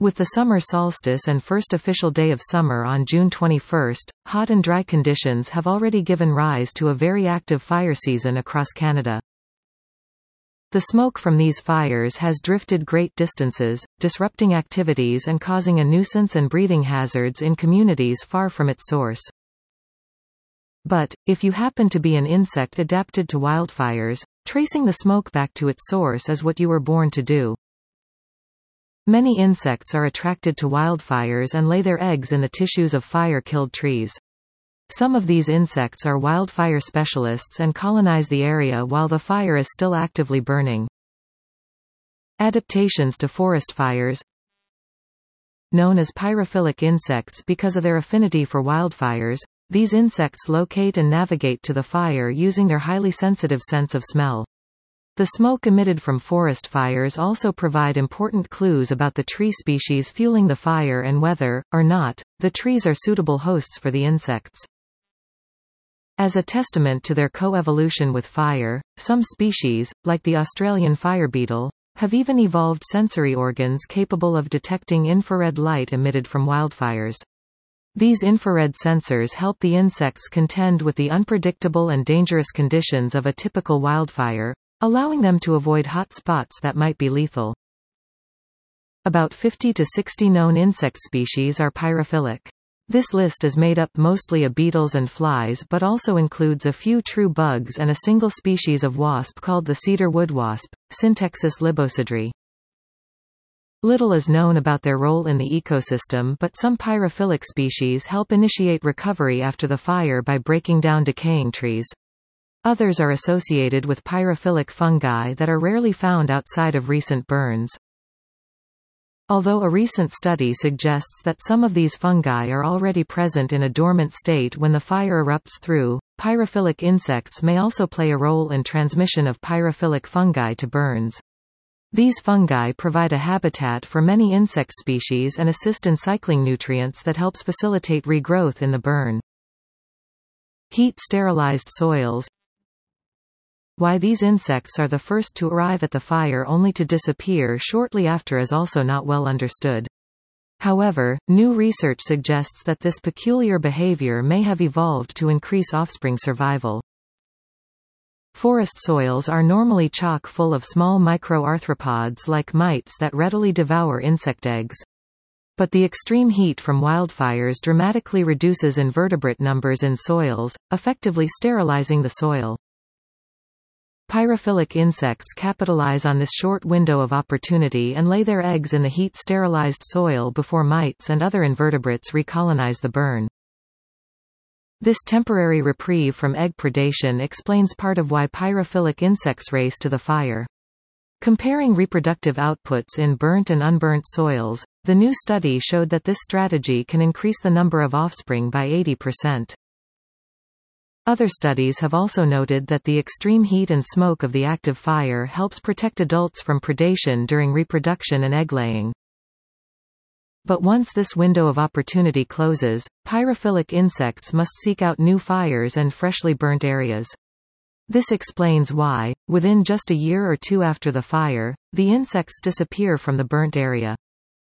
With the summer solstice and first official day of summer on June 21, hot and dry conditions have already given rise to a very active fire season across Canada. The smoke from these fires has drifted great distances, disrupting activities and causing a nuisance and breathing hazards in communities far from its source. But, if you happen to be an insect adapted to wildfires, tracing the smoke back to its source is what you were born to do. Many insects are attracted to wildfires and lay their eggs in the tissues of fire-killed trees. Some of these insects are wildfire specialists and colonize the area while the fire is still actively burning. Adaptations to forest fires. Known as pyrophilic insects because of their affinity for wildfires, these insects locate and navigate to the fire using their highly sensitive sense of smell. The smoke emitted from forest fires also provide important clues about the tree species fueling the fire and whether, or not, the trees are suitable hosts for the insects. As a testament to their coevolution with fire, some species, like the Australian fire beetle, have even evolved sensory organs capable of detecting infrared light emitted from wildfires. These infrared sensors help the insects contend with the unpredictable and dangerous conditions of a typical wildfire, allowing them to avoid hot spots that might be lethal. About 50 to 60 known insect species are pyrophilic. This list is made up mostly of beetles and flies but also includes a few true bugs and a single species of wasp called the cedar wood wasp, Syntexis libocedri. Little is known about their role in the ecosystem, but some pyrophilic species help initiate recovery after the fire by breaking down decaying trees. Others are associated with pyrophilic fungi that are rarely found outside of recent burns. Although a recent study suggests that some of these fungi are already present in a dormant state when the fire erupts through, pyrophilic insects may also play a role in transmission of pyrophilic fungi to burns. These fungi provide a habitat for many insect species and assist in cycling nutrients that helps facilitate regrowth in the burn. Heat-sterilized soils. Why these insects are the first to arrive at the fire only to disappear shortly after is also not well understood. However, new research suggests that this peculiar behavior may have evolved to increase offspring survival. Forest soils are normally chock full of small microarthropods like mites that readily devour insect eggs. But the extreme heat from wildfires dramatically reduces invertebrate numbers in soils, effectively sterilizing the soil. Pyrophilic insects capitalize on this short window of opportunity and lay their eggs in the heat-sterilized soil before mites and other invertebrates recolonize the burn. This temporary reprieve from egg predation explains part of why pyrophilic insects race to the fire. Comparing reproductive outputs in burnt and unburnt soils, the new study showed that this strategy can increase the number of offspring by 80%. Other studies have also noted that the extreme heat and smoke of the active fire helps protect adults from predation during reproduction and egg-laying. But once this window of opportunity closes, pyrophilic insects must seek out new fires and freshly burnt areas. This explains why, within just a year or two after the fire, the insects disappear from the burnt area.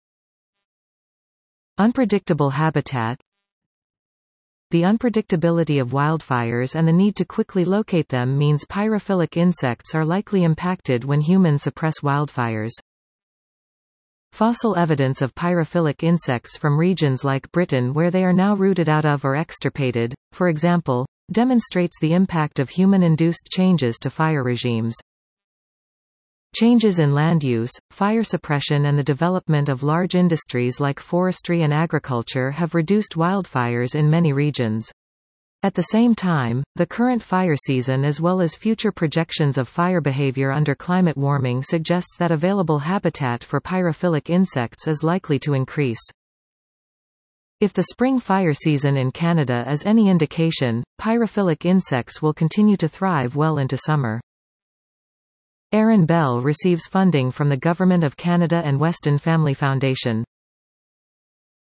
Unpredictable habitat. The unpredictability of wildfires and the need to quickly locate them means pyrophilic insects are likely impacted when humans suppress wildfires. Fossil evidence of pyrophilic insects from regions like Britain where they are now rooted out of or extirpated, for example, demonstrates the impact of human-induced changes to fire regimes. Changes in land use, fire suppression and the development of large industries like forestry and agriculture have reduced wildfires in many regions. At the same time, the current fire season as well as future projections of fire behavior under climate warming suggests that available habitat for pyrophilic insects is likely to increase. If the spring fire season in Canada is any indication, pyrophilic insects will continue to thrive well into summer. Aaron Bell receives funding from the Government of Canada and Weston Family Foundation.